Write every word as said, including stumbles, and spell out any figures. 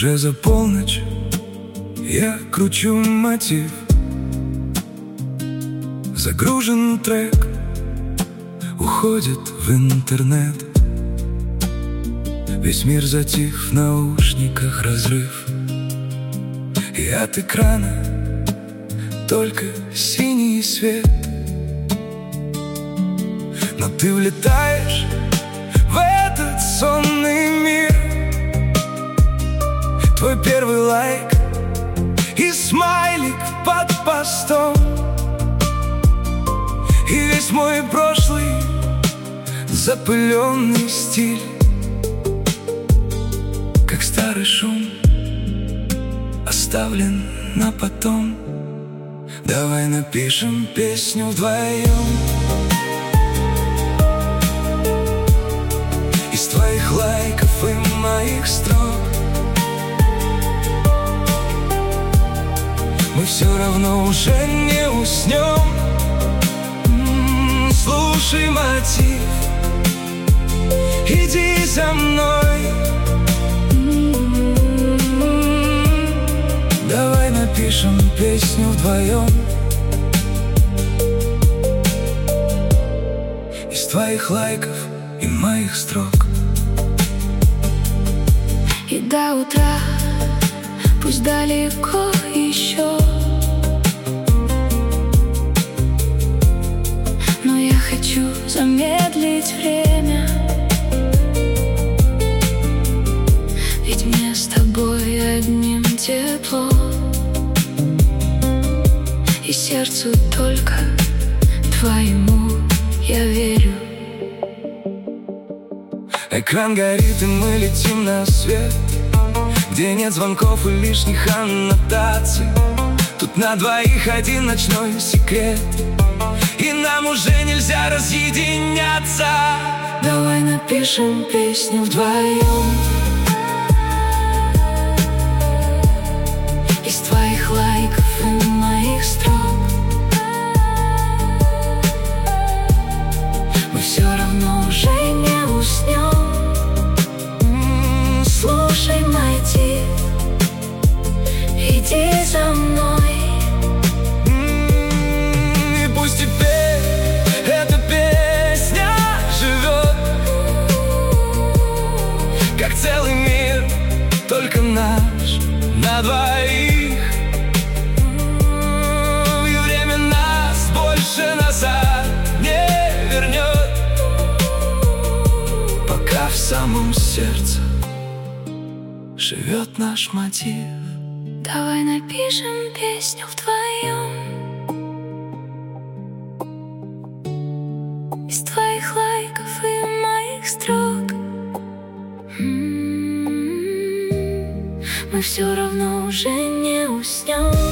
Уже за полночь я кручу мотив. Загружен трек, уходит в интернет. Весь мир затих, в наушниках разрыв. И от экрана только синий свет. Но ты влетаешь в этот сонный мир. Твой первый лайк и смайлик под постом, и весь мой прошлый запыленный стиль, как старый шум, оставлен на потом. Давай напишем песню вдвоем. Из твоих лайков и моих строк мы все равно уже не уснем. М-м, слушай мотив, иди за мной. М-м-м, давай напишем песню вдвоем. Из твоих лайков и моих строк. И до утра, пусть далеко еще, но я хочу замедлить время. Ведь мне с тобой одним тепло, и сердцу только твоему я верю. Экран горит, и мы летим на свет, где нет звонков и лишних аннотаций. Тут на двоих один ночной секрет, и нам уже нельзя разъединяться. Давай напишем песню вдвоем. Из твоих лайков и моих строк мы все равно уже не уснем. Слушай мотив, иди за мной. И пусть теперь эта песня живет, как целый мир, только наш, на двоих. И время нас больше назад не вернет, пока в самом сердце живет наш мотив. Давай напишем песню вдвоем. Из твоих лайков и моих строк м-м-м, мы все равно уже не уснем.